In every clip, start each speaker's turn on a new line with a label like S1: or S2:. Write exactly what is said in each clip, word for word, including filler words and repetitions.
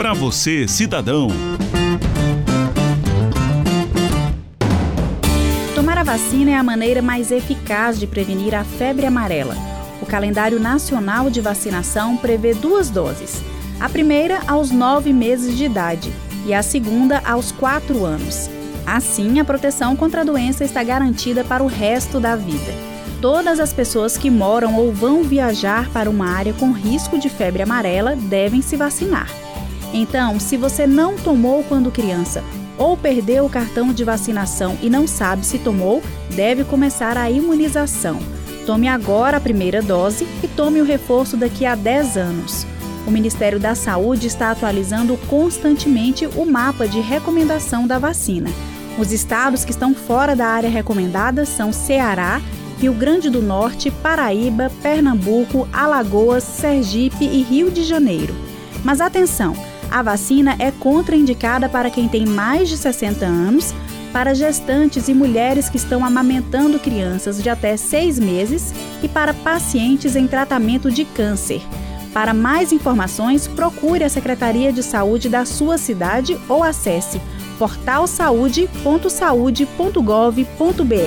S1: Para você, cidadão.
S2: Tomar a vacina é a maneira mais eficaz de prevenir a febre amarela. O calendário nacional de vacinação prevê duas doses. A primeira aos nove meses de idade e a segunda aos quatro anos. Assim, a proteção contra a doença está garantida para o resto da vida. Todas as pessoas que moram ou vão viajar para uma área com risco de febre amarela devem se vacinar. Então, se você não tomou quando criança ou perdeu o cartão de vacinação e não sabe se tomou, deve começar a imunização. Tome agora a primeira dose e tome o reforço daqui a dez anos. O Ministério da Saúde está atualizando constantemente o mapa de recomendação da vacina. Os estados que estão fora da área recomendada são Ceará, Rio Grande do Norte, Paraíba, Pernambuco, Alagoas, Sergipe e Rio de Janeiro. Mas atenção! A vacina é contraindicada para quem tem mais de sessenta anos, para gestantes e mulheres que estão amamentando crianças de até seis meses e para pacientes em tratamento de câncer. Para mais informações, procure a Secretaria de Saúde da sua cidade ou acesse portal saúde ponto saúde ponto gov ponto br.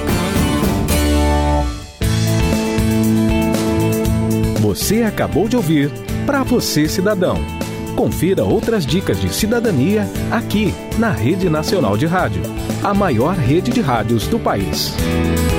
S3: Você acabou de ouvir Para Você, Cidadão. Confira outras dicas de cidadania aqui na Rede Nacional de Rádio, a maior rede de rádios do país.